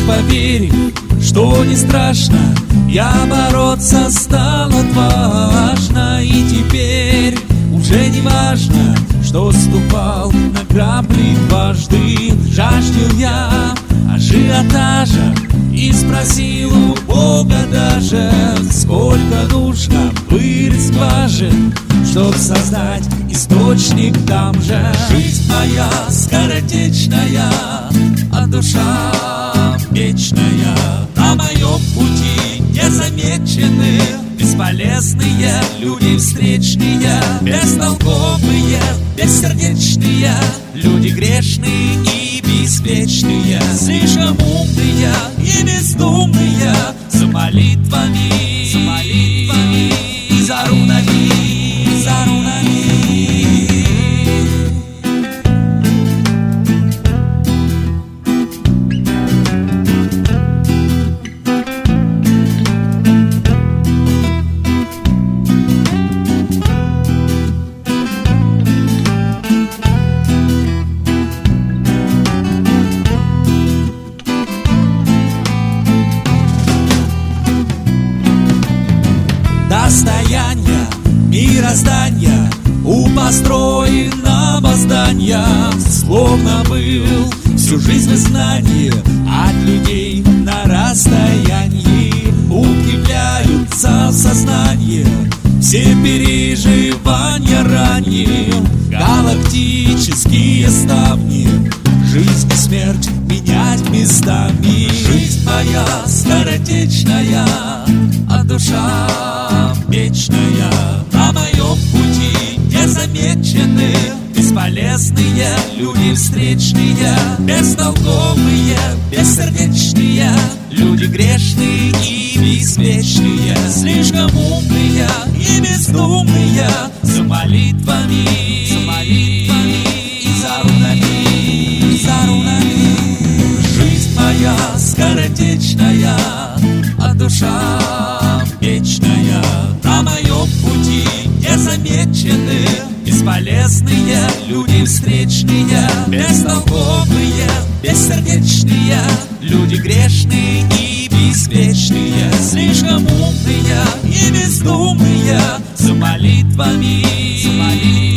поверь, что не страшно, я бороться стал отважно. И теперь уже не важно, что ступал на грабли дважды. Жаждал я ажиотажа и спросил у Бога даже, сколько нужно вырыть скважин, чтоб создать источник там же. Жизнь моя скоротечная, а душа вечная. На моем пути незамечены бесполезные люди встречные, бестолковые, бессердечные, люди грешные и беспечные, слишком умные и бездумные, за молитвами и за рунами. Достояние мироздания у построенного здания, словно был всю жизнь в изгнании от людей на расстоянии. Укрепляются в сознании все переживания ранее, галактические ставни, жизнь и смерть менять местами. Жизнь моя скоротечная, а душа вечная. На моем пути незамечены бесполезные люди встречные, бестолковые, бессердечные, люди грешные и беспечные, слишком умные и бездумные, за молитвами и за рунами. Жизнь моя скоротечная, а душа вечная. На моем пути незамечены бесполезные люди встречные, бестолковые, бессердечные, люди грешные и беспечные, слишком умные и бездумные, за молитвами